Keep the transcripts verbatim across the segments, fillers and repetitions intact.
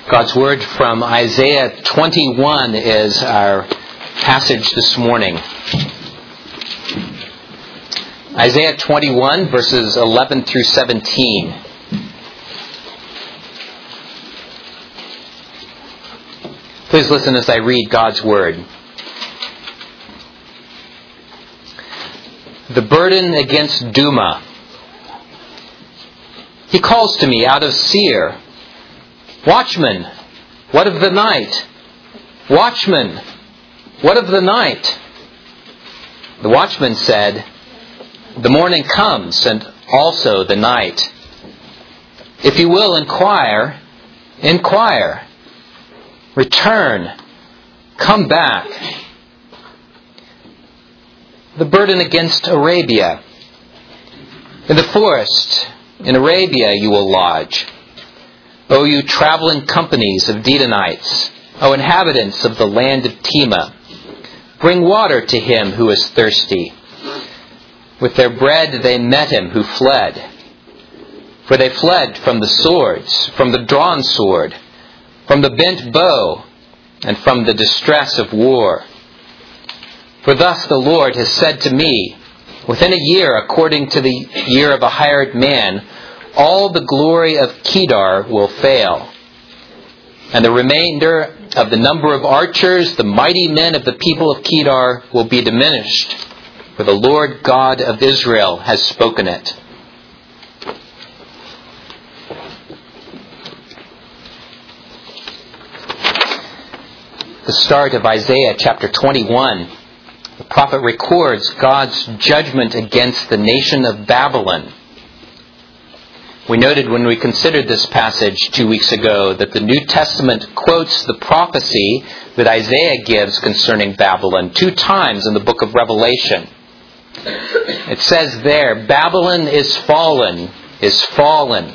God's Word from Isaiah twenty-one is our passage this morning. Isaiah twenty-one, verses eleven through seventeen. Please listen as I read God's Word. The burden against Duma. He calls to me out of Seir. Watchman, what of the night? Watchman, what of the night? The watchman said, the morning comes, and also the night. If you will inquire, inquire. Return, come back. The burden against Arabia. In the forest, in Arabia you will lodge. O you traveling companies of Dedanites, O inhabitants of the land of Tema, bring water to him who is thirsty. With their bread they met him who fled. For they fled from the swords, from the drawn sword, from the bent bow, and from the distress of war. For thus the Lord has said to me, within a year, according to the year of a hired man, all the glory of Kedar will fail, and the remainder of the number of archers, the mighty men of the people of Kedar, will be diminished, for the Lord God of Israel has spoken it. The start of Isaiah chapter twenty-one, the prophet records God's judgment against the nation of Babylon. We noted when we considered this passage two weeks ago that the New Testament quotes the prophecy that Isaiah gives concerning Babylon two times in the book of Revelation. It says there, Babylon is fallen, is fallen.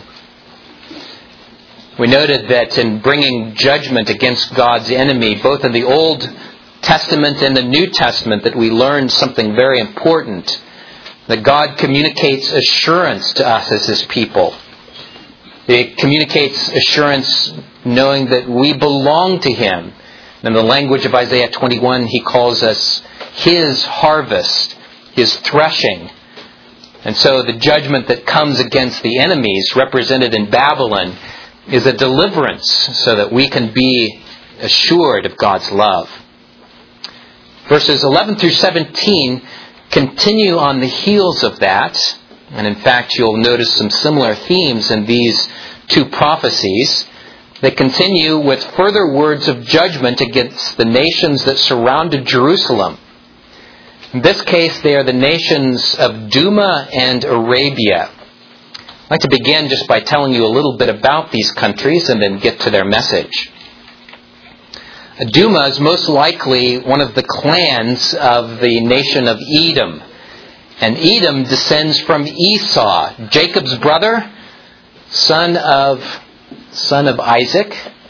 We noted that in bringing judgment against God's enemy, both in the Old Testament and the New Testament, that we learned something very important, that God communicates assurance to us as His people. He communicates assurance knowing that we belong to Him. In the language of Isaiah twenty-one, He calls us His harvest, His threshing. And so the judgment that comes against the enemies represented in Babylon is a deliverance so that we can be assured of God's love. Verses eleven through seventeen continue on the heels of that. And in fact, you'll notice some similar themes in these two prophecies. They continue with further words of judgment against the nations that surrounded Jerusalem. In this case, they are the nations of Duma and Arabia. I'd like to begin just by telling you a little bit about these countries and then get to their message. Duma is most likely one of the clans of the nation of Edom. And Edom descends from Esau, Jacob's brother, son of son of Isaac.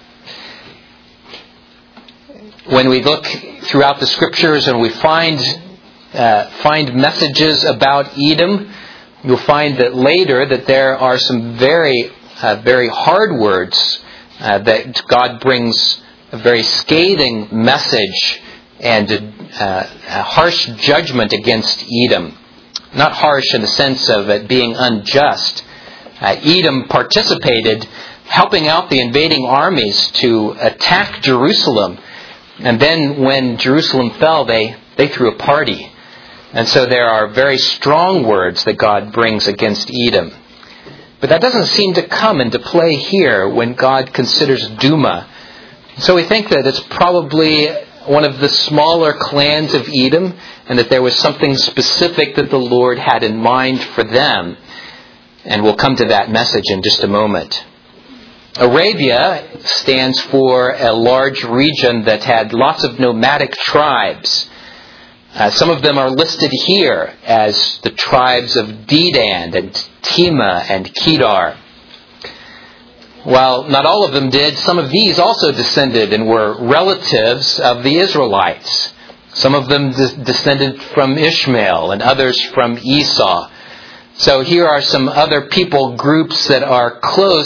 When we look throughout the Scriptures and we find uh, find messages about Edom, you'll find that later that there are some very uh, very hard words uh, that God brings a very scathing message and uh, a harsh judgment against Edom. Not harsh in the sense of it being unjust. Uh, Edom participated helping out the invading armies to attack Jerusalem. And then when Jerusalem fell, they, they threw a party. And so there are very strong words that God brings against Edom. But that doesn't seem to come into play here when God considers Duma. So we think that it's probably one of the smaller clans of Edom, and that there was something specific that the Lord had in mind for them. And we'll come to that message in just a moment. Arabia stands for a large region that had lots of nomadic tribes. Uh, some of them are listed here as the tribes of Dedan and Tema and Kedar. While not all of them did, some of these also descended and were relatives of the Israelites. Some of them de- descended from Ishmael and others from Esau. So here are some other people groups that are close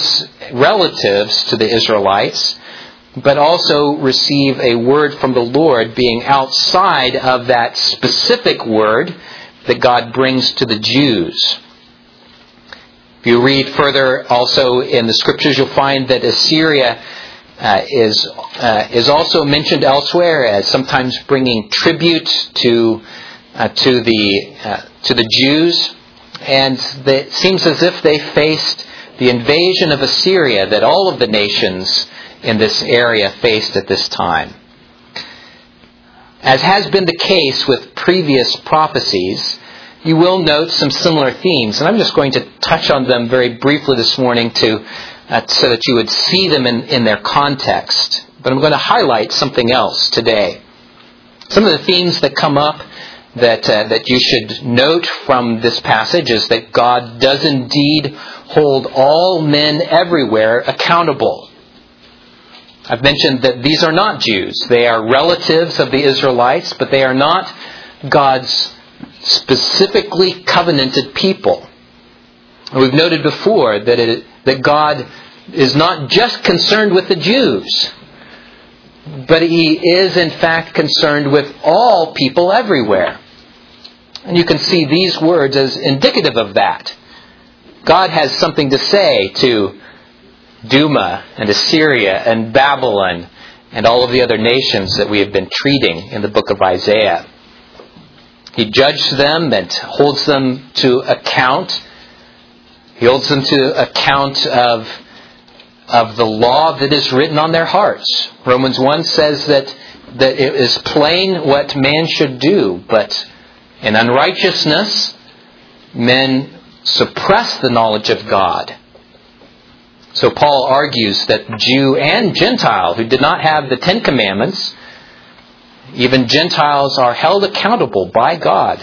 relatives to the Israelites, but also receive a word from the Lord being outside of that specific word that God brings to the Jews. If you read further also in the Scriptures, you'll find that Assyria uh, is uh, is also mentioned elsewhere as sometimes bringing tribute to uh, to the uh, to the Jews, and it seems as if they faced the invasion of Assyria that all of the nations in this area faced at this time. As has been the case with previous prophecies, you will note some similar themes, and I'm just going to touch on them very briefly this morning to uh, so that you would see them in, in their context. But I'm going to highlight something else today. Some of the themes that come up that uh, that you should note from this passage is that God does indeed hold all men everywhere accountable. I've mentioned that these are not Jews. They are relatives of the Israelites, but they are not God's specifically covenanted people. And we've noted before that it, that God is not just concerned with the Jews, but He is in fact concerned with all people everywhere. And you can see these words as indicative of that. God has something to say to Duma and Assyria and Babylon and all of the other nations that we have been treating in the book of Isaiah. He judges them and holds them to account. He holds them to account of, of the law that is written on their hearts. Romans one says that, that it is plain what man should do, but in unrighteousness, men suppress the knowledge of God. So Paul argues that Jew and Gentile who did not have the Ten Commandments, even Gentiles are held accountable by God.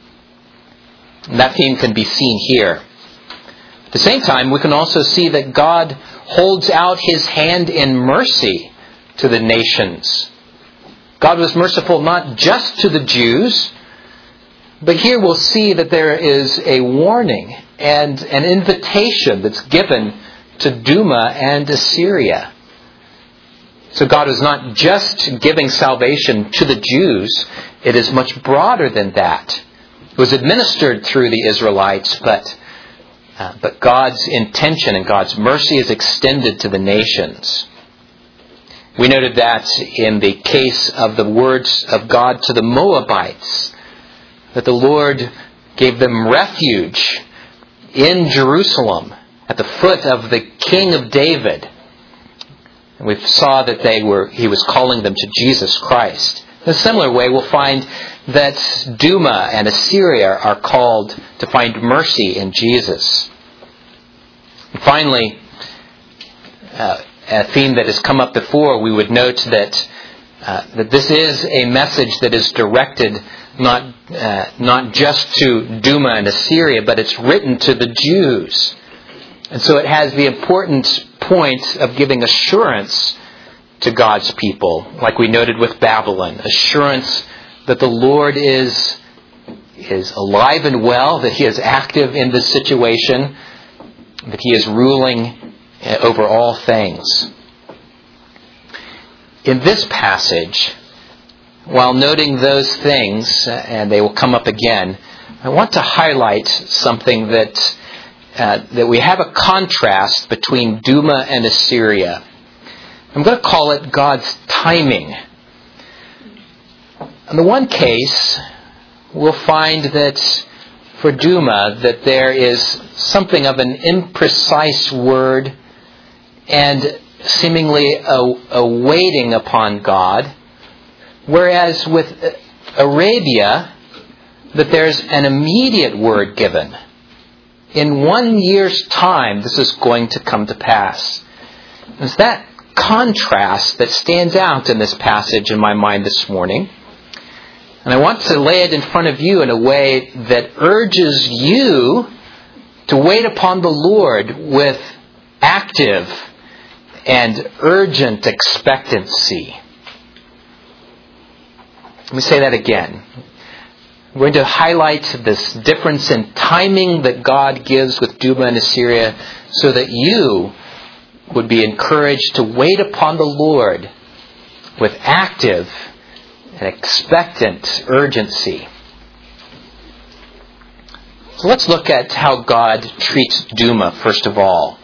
And that theme can be seen here. At the same time, we can also see that God holds out His hand in mercy to the nations. God was merciful not just to the Jews, but here we'll see that there is a warning and an invitation that's given to Duma and Assyria. So God is not just giving salvation to the Jews. It is much broader than that. It was administered through the Israelites, but, uh, but God's intention and God's mercy is extended to the nations. We noted that in the case of the words of God to the Moabites, that the Lord gave them refuge in Jerusalem at the foot of the King of David. And we saw that they were he was calling them to Jesus Christ. In a similar way, we'll find that Duma and Assyria are called to find mercy in Jesus. And finally, uh, a theme that has come up before, we would note that uh, that this is a message that is directed not uh, not just to Duma and Assyria, but it's written to the Jews. And so it has the important point of giving assurance to God's people, like we noted with Babylon. Assurance that the Lord is, is alive and well, that He is active in this situation, that He is ruling over all things. In this passage, while noting those things, and they will come up again, I want to highlight something that Uh, that we have a contrast between Duma and Assyria. I'm going to call it God's timing. In the one case, we'll find that for Duma that there is something of an imprecise word and seemingly a, a waiting upon God, whereas with Arabia that there's an immediate word given. In one year's time, this is going to come to pass. It's that contrast that stands out in this passage in my mind this morning. And I want to lay it in front of you in a way that urges you to wait upon the Lord with active and urgent expectancy. Let me say that again. We're going to highlight this difference in timing that God gives with Duma and Assyria so that you would be encouraged to wait upon the Lord with active and expectant urgency. So let's look at how God treats Duma first of all.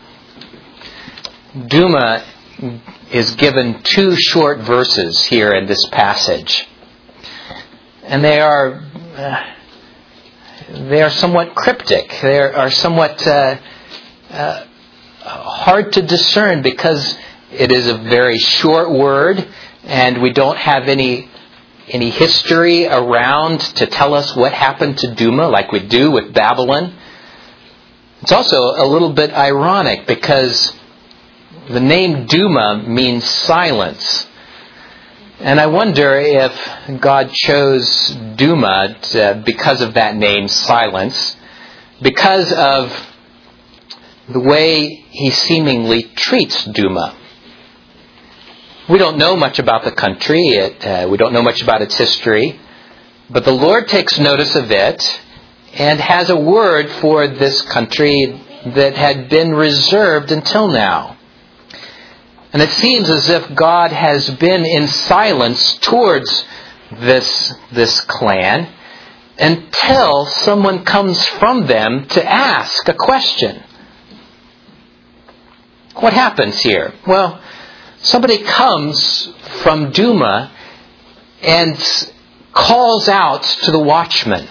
Duma is given two short verses here in this passage. And they are uh, they are somewhat cryptic. They are somewhat uh, uh, hard to discern because it is a very short word and we don't have any any history around to tell us what happened to Duma like we do with Babylon. It's also a little bit ironic because the name Duma means silence. And I wonder if God chose Duma to, because of that name, silence, because of the way he seemingly treats Duma. We don't know much about the country. It, uh, we don't know much about its history. But the Lord takes notice of it and has a word for this country that had been reserved until now. And it seems as if God has been in silence towards this, this clan until someone comes from them to ask a question. What happens here? Well, somebody comes from Duma and calls out to the watchman.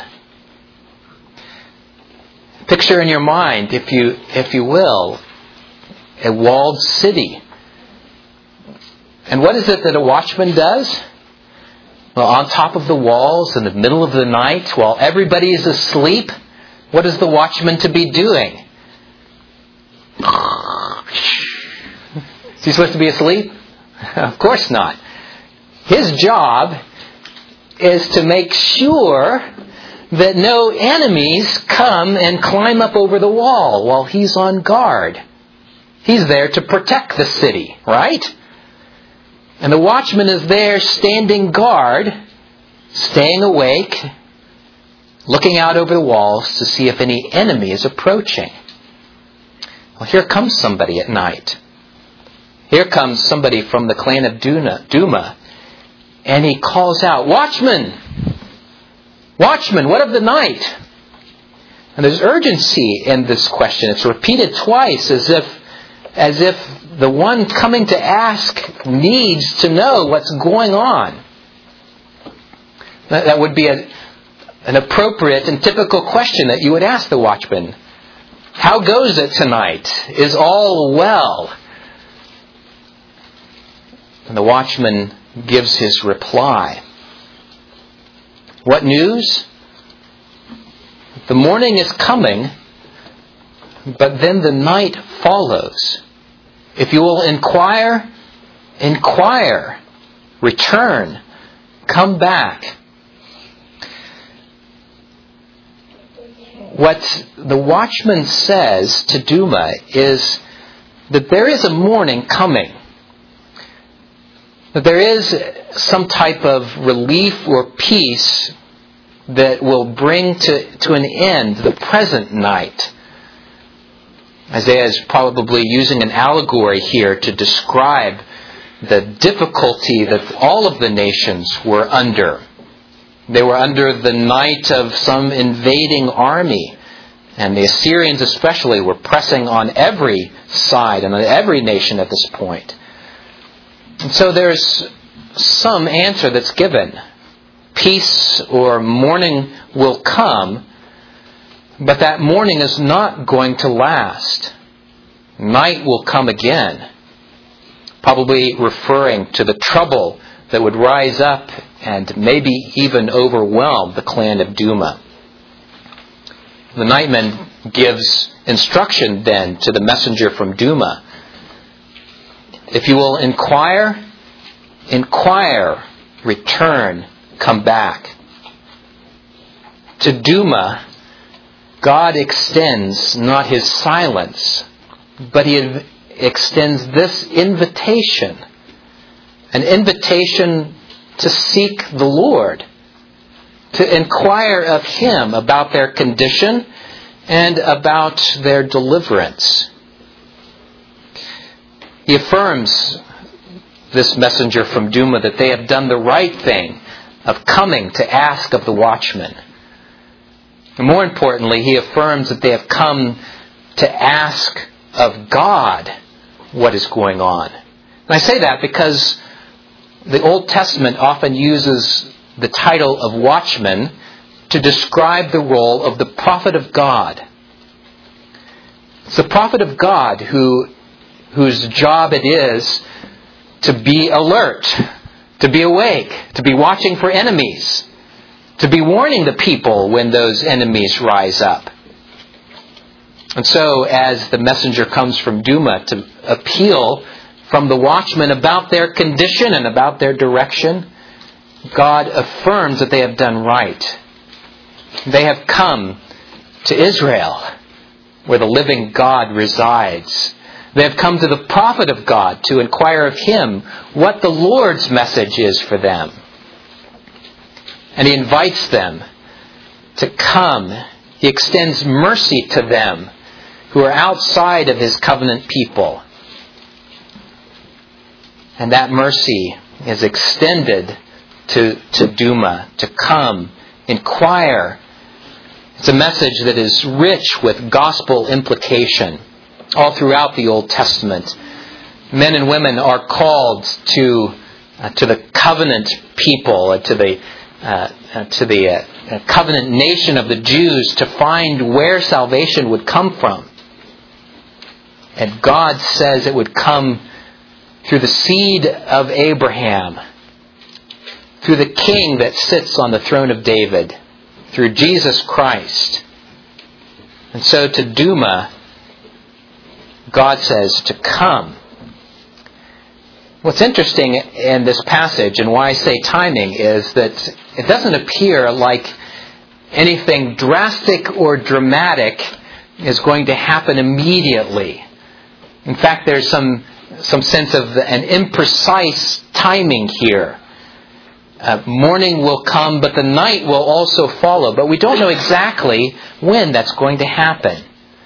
Picture in your mind, if you if you will, a walled city. And what is it that a watchman does? Well, on top of the walls in the middle of the night, while everybody is asleep, what is the watchman to be doing? Is he supposed to be asleep? Of course not. His job is to make sure that no enemies come and climb up over the wall while he's on guard. He's there to protect the city, right? And the watchman is there standing guard, staying awake, looking out over the walls to see if any enemy is approaching. Well, here comes somebody at night. Here comes somebody from the clan of Duma, and he calls out, "Watchman! Watchman, what of the night?" And there's urgency in this question. It's repeated twice as if, as if the one coming to ask needs to know what's going on. That would be a, an appropriate and typical question that you would ask the watchman. How goes it tonight? Is all well? And the watchman gives his reply. What news? The morning is coming, but then the night follows. If you will inquire, inquire, return, come back. What the watchman says to Duma is that there is a morning coming. That there is some type of relief or peace that will bring to, to an end the present night. Isaiah is probably using an allegory here to describe the difficulty that all of the nations were under. They were under the night of some invading army. And the Assyrians especially were pressing on every side and on every nation at this point. And so there's some answer that's given. Peace or morning will come, but that morning is not going to last. Night will come again, probably referring to the trouble that would rise up and maybe even overwhelm the clan of Duma. The nightman gives instruction then to the messenger from Duma. If you will inquire, inquire, return, come back. To Duma, God extends not his silence, but he extends this invitation. An invitation to seek the Lord, to inquire of him about their condition and about their deliverance. He affirms this messenger from Duma that they have done the right thing of coming to ask of the watchman. And more importantly, he affirms that they have come to ask of God what is going on. And I say that because the Old Testament often uses the title of watchman to describe the role of the prophet of God. It's the prophet of God who, whose job it is to be alert, to be awake, to be watching for enemies, to be warning the people when those enemies rise up. And so, as the messenger comes from Duma to appeal from the watchmen about their condition and about their direction, God affirms that they have done right. They have come to Israel, where the living God resides. They have come to the prophet of God to inquire of him what the Lord's message is for them. And he invites them to come. He extends mercy to them who are outside of his covenant people. And that mercy is extended to, to Duma, to come, inquire. It's a message that is rich with gospel implication. All throughout the Old Testament, men and women are called to uh, to the covenant people, uh, to the uh, uh, to the uh, covenant nation of the Jews, to find where salvation would come from. And God says it would come through the seed of Abraham, through the King that sits on the throne of David, through Jesus Christ. And so to Duma, God says to come. What's interesting in this passage, and why I say timing, is that it doesn't appear like anything drastic or dramatic is going to happen immediately. In fact, there's some some sense of an imprecise timing here. Uh, morning will come, but the night will also follow. But we don't know exactly when that's going to happen.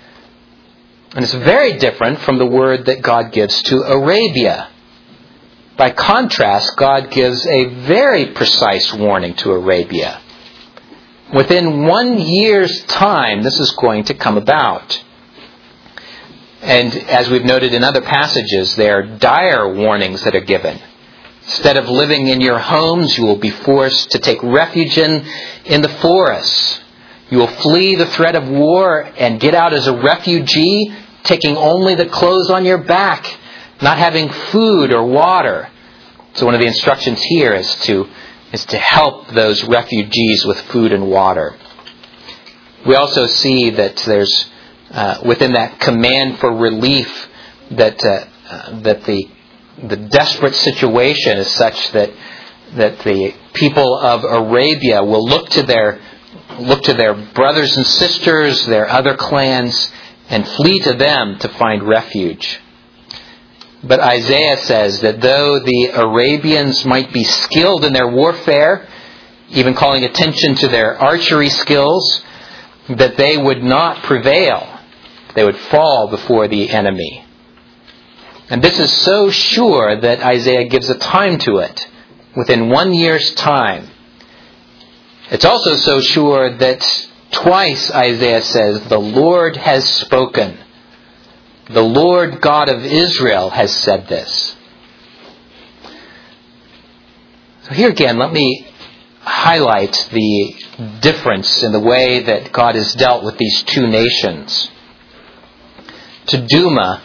And it's very different from the word that God gives to Arabia. By contrast, God gives a very precise warning to Arabia. Within one year's time, this is going to come about. And as we've noted in other passages, there are dire warnings that are given. Instead of living in your homes, you will be forced to take refuge in, in the forests. You will flee the threat of war and get out as a refugee, taking only the clothes on your back, not having food or water. So one of the instructions here is to is to help those refugees with food and water. We also see that there's uh, within that command for relief that uh, uh, that the the desperate situation is such that that the people of Arabia will look to their look to their brothers and sisters, their other clans, and flee to them to find refuge. But Isaiah says that though the Arabians might be skilled in their warfare, even calling attention to their archery skills, that they would not prevail. They would fall before the enemy. And this is so sure that Isaiah gives a time to it, within one year's time. It's also so sure that twice Isaiah says, the Lord has spoken. The Lord God of Israel has said this. So here again, let me highlight the difference in the way that God has dealt with these two nations. To Duma,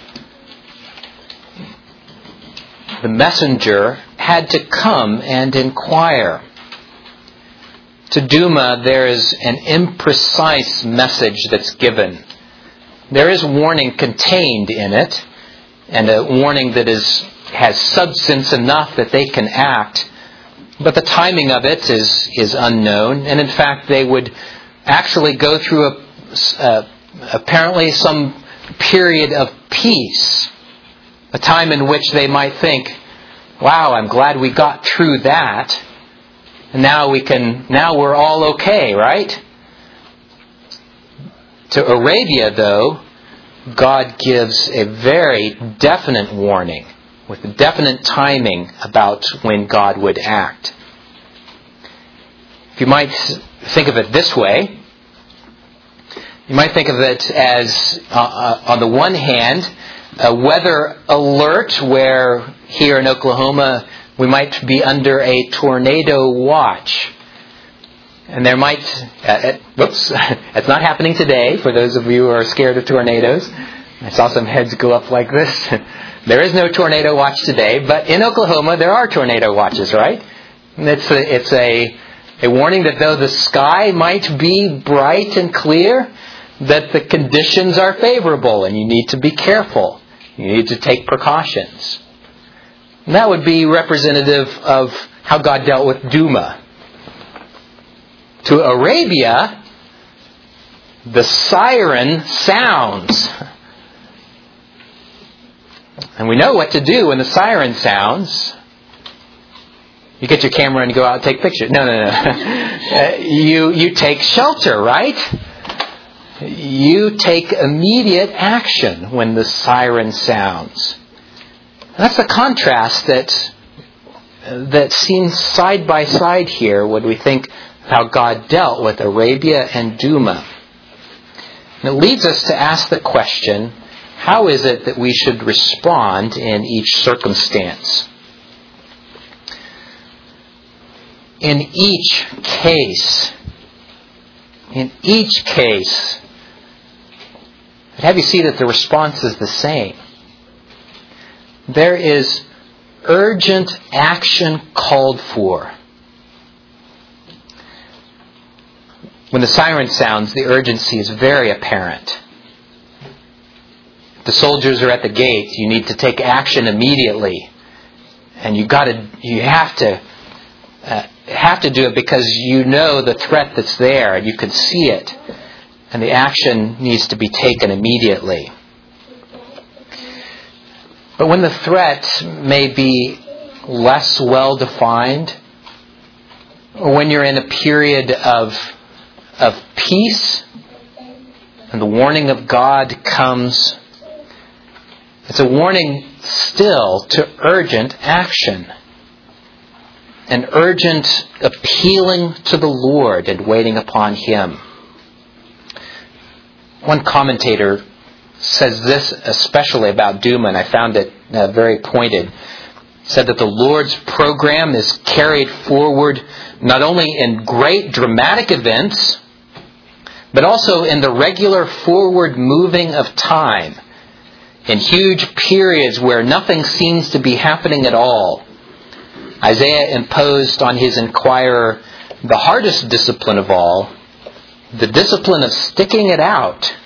the messenger had to come and inquire. To Duma, there is an imprecise message that's given. There is warning contained in it, and a warning that is has substance enough that they can act. But the timing of it is, is unknown, and in fact they would actually go through a, uh, apparently some period of peace, a time in which they might think, wow, I'm glad we got through that, and now we can, now we're all okay, right? To Arabia, though, God gives a very definite warning with a definite timing about when God would act. If you might think of it this way, you might think of it as, uh, on the one hand, a weather alert where here in Oklahoma we might be under a tornado watch. And there might, uh, uh, whoops, it's not happening today for those of you who are scared of tornadoes. I saw some heads go up like this. There is no tornado watch today, but in Oklahoma there are tornado watches, right? And it's a, it's a, a warning that though the sky might be bright and clear, that the conditions are favorable and you need to be careful. You need to take precautions. And that would be representative of how God dealt with Duma. To Arabia, the siren sounds. And we know what to do when the siren sounds. You get your camera and you go out and take pictures. No, no, no. uh, you, you take shelter, right? You take immediate action when the siren sounds. That's the contrast that, that's seen side by side here when we think how God dealt with Arabia and Duma. And it leads us to ask the question, how is it that we should respond in each circumstance? In each case, in each case, I'd have you see that the response is the same. There is urgent action called for. When the siren sounds, the urgency is very apparent. If the soldiers are at the gate, you need to take action immediately, and you got to, you have to, uh, have to do it because you know the threat that's there, and you can see it, and the action needs to be taken immediately. But when the threat may be less well defined, or when you're in a period of of peace, and the warning of God comes, it's a warning still to urgent action. An urgent appealing to the Lord and waiting upon Him. One commentator says this especially about Duma, and I found it uh, very pointed. He said that the Lord's program is carried forward not only in great dramatic events, but also in the regular forward moving of time, in huge periods where nothing seems to be happening at all. Isaiah imposed on his inquirer the hardest discipline of all, the discipline of sticking it out.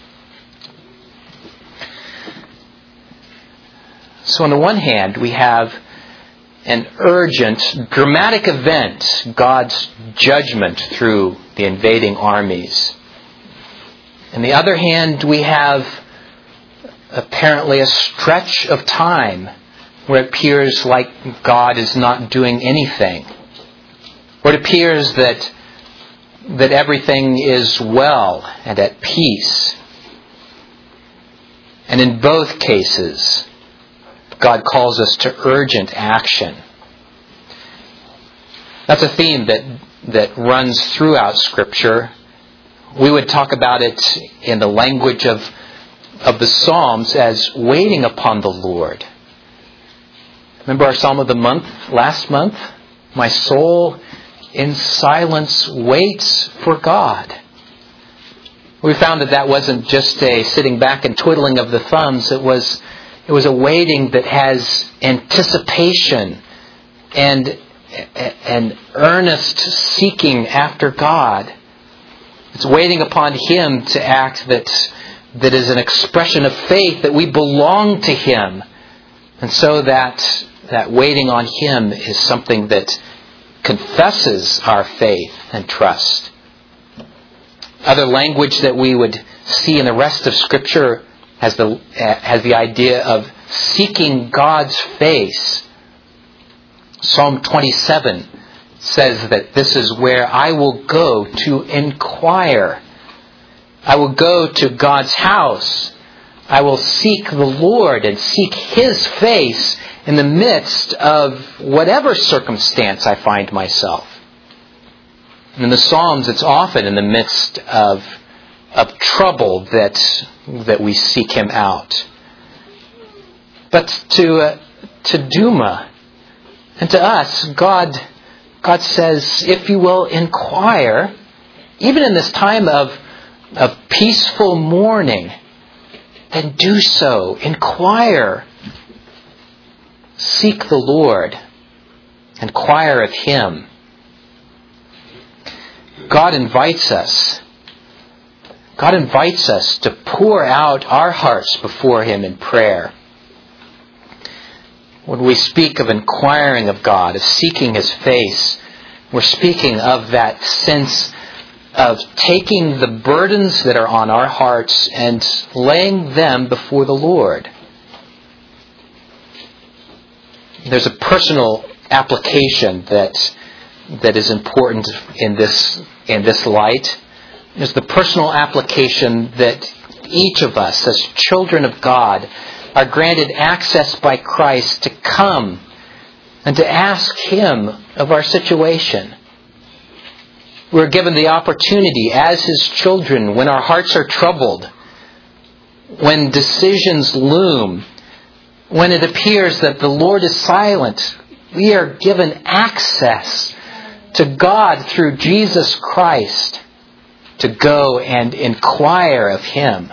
So on the one hand, we have an urgent, dramatic event, God's judgment through the invading armies. On the other hand, we have apparently a stretch of time where it appears like God is not doing anything. Where it appears that, that everything is well and at peace. And in both cases, God calls us to urgent action. That's a theme that, that runs throughout Scripture. We would talk about it in the language of, of the Psalms as waiting upon the Lord. Remember our Psalm of the month last month? My soul in silence waits for God. We found that that wasn't just a sitting back and twiddling of the thumbs. It was, it was a waiting that has anticipation and an earnest seeking after God. It's waiting upon Him to act that, that is an expression of faith that we belong to Him. And so that, that waiting on Him is something that confesses our faith and trust. Other language that we would see in the rest of Scripture has the, has the idea of seeking God's face. Psalm twenty-seven says that this is where I will go to inquire. I will go to God's house. I will seek the Lord and seek His face in the midst of whatever circumstance I find myself. And in the Psalms, it's often in the midst of, of trouble that, that we seek Him out. But to, uh, to Duma and to us, God, God says, if you will inquire, even in this time of, of peaceful mourning, then do so. Inquire. Seek the Lord. Inquire of Him. God invites us. God invites us to pour out our hearts before Him in prayer. When we speak of inquiring of God, of seeking His face, we're speaking of that sense of taking the burdens that are on our hearts and laying them before the Lord. There's a personal application that that is important in this in this light. There's the personal application that each of us, as children of God, are granted access by Christ to come and to ask Him of our situation. We're given the opportunity as His children, when our hearts are troubled, when decisions loom, when it appears that the Lord is silent, we are given access to God through Jesus Christ to go and inquire of Him.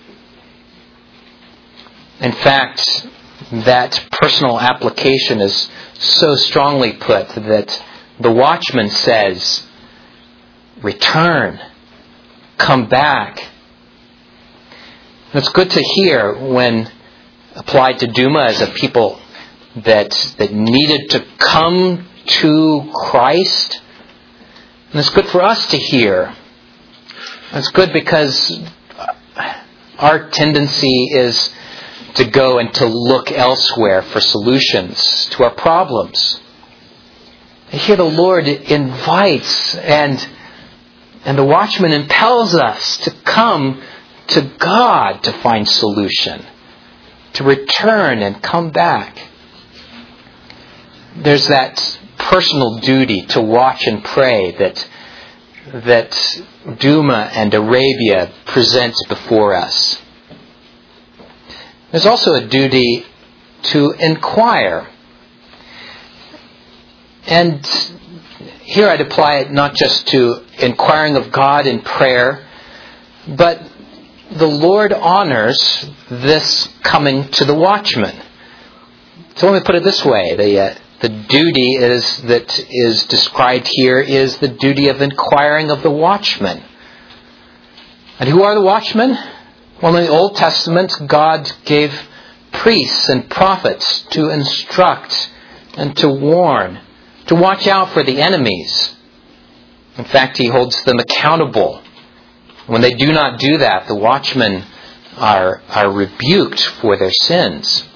In fact, that personal application is so strongly put that the watchman says, return, come back. And it's good to hear when applied to Duma as a people that, that needed to come to Christ. And it's good for us to hear. It's good because our tendency is to go and to look elsewhere for solutions to our problems. And here the Lord invites and and the watchman impels us to come to God to find solution, to return and come back. There's that personal duty to watch and pray that that Duma and Arabia presents before us. There's also a duty to inquire. And here I'd apply it not just to inquiring of God in prayer, but the Lord honors this coming to the watchman. So let me put it this way. The, uh, the duty is that is described here is the duty of inquiring of the watchman. And who are the watchmen? Well, in the Old Testament, God gave priests and prophets to instruct and to warn, to watch out for the enemies. In fact, He holds them accountable. When they do not do that, the watchmen are, are rebuked for their sins.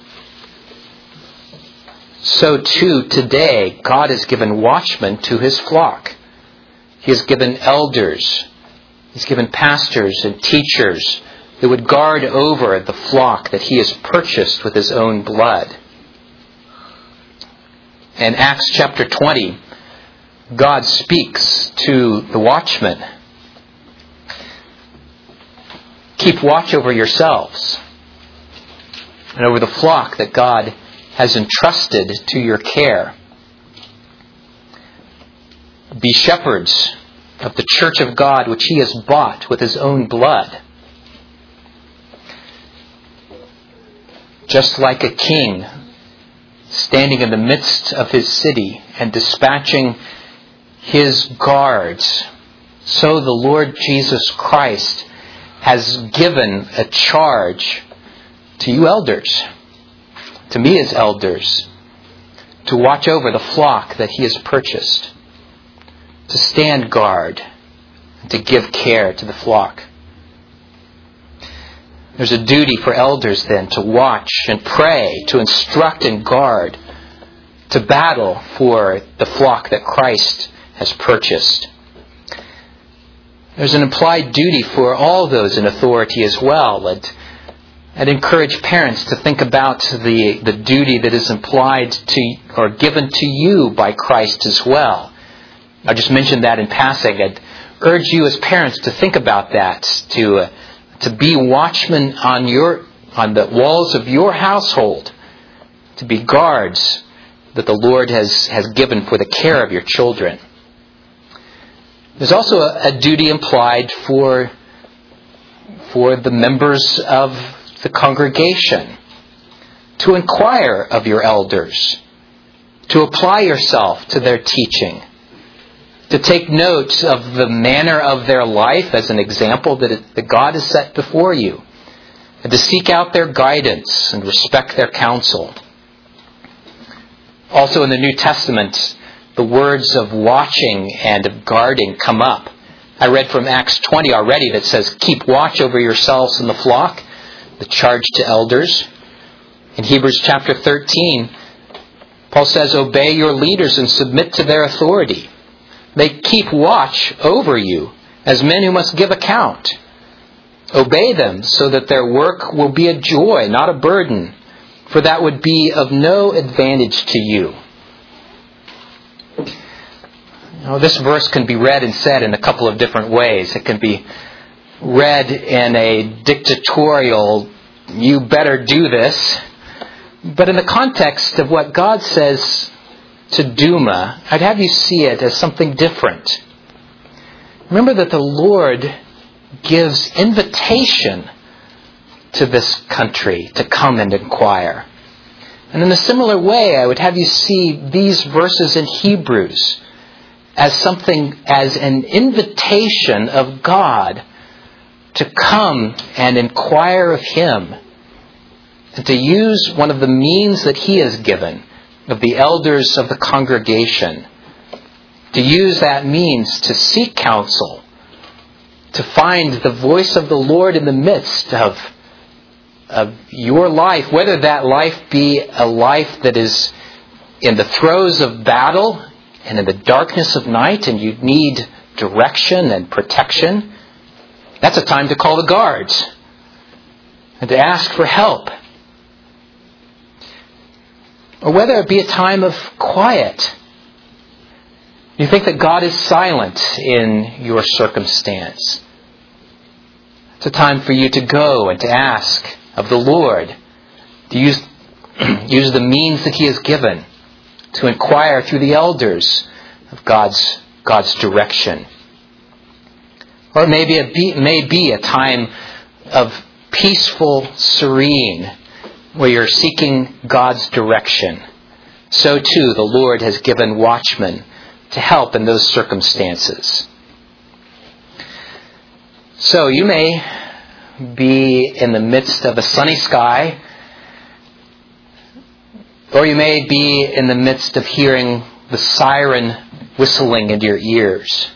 So too, today, God has given watchmen to His flock. He has given elders. He's given pastors and teachers that would guard over the flock that He has purchased with His own blood. In Acts chapter twenty, God speaks to the watchmen. Keep watch over yourselves and over the flock that God has entrusted to your care. Be shepherds of the church of God which He has bought with His own blood. Just like a king standing in the midst of his city and dispatching his guards, so the Lord Jesus Christ has given a charge to you elders, to me as elders, to watch over the flock that He has purchased, to stand guard, and to give care to the flock. There's a duty for elders then to watch and pray, to instruct and guard, to battle for the flock that Christ has purchased. There's an implied duty for all those in authority as well. And, I'd encourage parents to think about the, the duty that is implied to or given to you by Christ as well. I just mentioned that in passing. I'd urge you as parents to think about that, to uh, to be watchmen on your on the walls of your household, to be guards that the Lord has, has given for the care of your children. There's also a, a duty implied for for the members of the congregation to inquire of your elders, to apply yourself to their teaching, to take note of the manner of their life as an example that, it, that God has set before you, and to seek out their guidance and respect their counsel. Also in the New Testament, the words of watching and of guarding come up. I read from Acts twenty already that says, keep watch over yourselves in the flock, the charge to elders. In Hebrews chapter thirteen, Paul says, obey your leaders and submit to their authority. They keep watch over you as men who must give account. Obey them so that their work will be a joy, not a burden, for that would be of no advantage to you. Now, this verse can be read and said in a couple of different ways. It can be read in a dictatorial, you better do this. But in the context of what God says to Duma, I'd have you see it as something different. Remember that the Lord gives invitation to this country to come and inquire. And in a similar way, I would have you see these verses in Hebrews as something, as an invitation of God to come and inquire of Him, and to use one of the means that He has given, of the elders of the congregation, to use that means to seek counsel, to find the voice of the Lord in the midst of, of your life, whether that life be a life that is in the throes of battle and in the darkness of night, and you need direction and protection. That's a time to call the guards and to ask for help. Or whether it be a time of quiet. You think that God is silent in your circumstance. It's a time for you to go and to ask of the Lord, to use, use the means that He has given, to inquire through the elders of God's, God's direction. Or maybe it be, may be a time of peaceful, serene, where you're seeking God's direction. So too, the Lord has given watchmen to help in those circumstances. So you may be in the midst of a sunny sky, or you may be in the midst of hearing the siren whistling into your ears.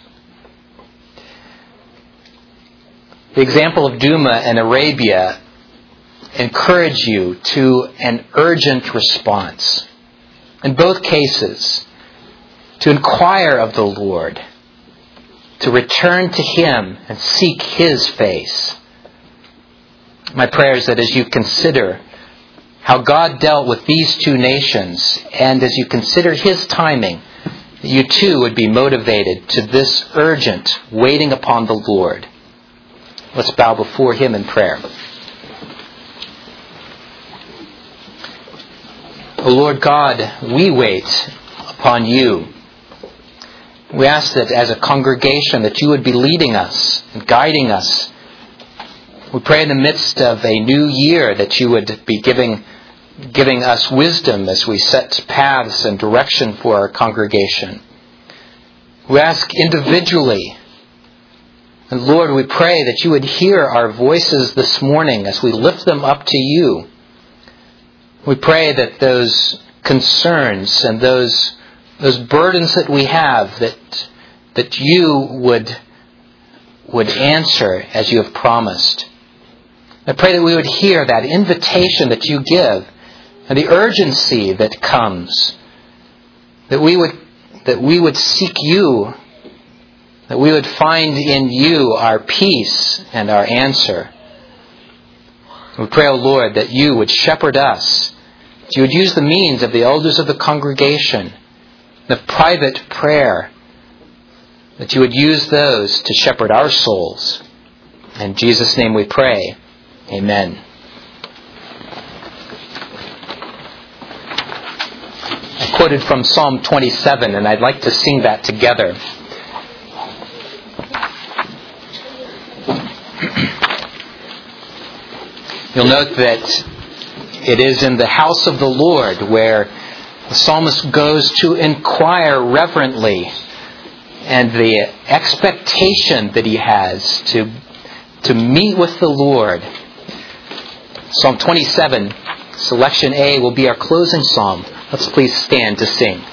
The example of Duma and Arabia encourage you to an urgent response. In both cases, to inquire of the Lord, to return to Him and seek His face. My prayer is that as you consider how God dealt with these two nations, and as you consider His timing, that you too would be motivated to this urgent waiting upon the Lord. Let's bow before Him in prayer. O Lord God, we wait upon You. We ask that as a congregation that You would be leading us and guiding us. We pray in the midst of a new year that You would be giving giving us wisdom as we set paths and direction for our congregation. We ask individually, and Lord, we pray that You would hear our voices this morning as we lift them up to You. We pray that those concerns and those those burdens that we have, that that You would would answer as You have promised. I pray that we would hear that invitation that You give and the urgency that comes. That we would that we would seek You, that we would find in You our peace and our answer. We pray, O Lord, that you would shepherd us, that you would use the means of the elders of the congregation, the private prayer, that you would use those to shepherd our souls. In Jesus' name we pray. Amen. I quoted from Psalm twenty-seven, and I'd like to sing that together. You'll note that it is in the house of the Lord where the psalmist goes to inquire reverently, and the expectation that he has to, to meet with the Lord. Psalm twenty-seven, selection A, will be our closing psalm. Let's please stand to sing.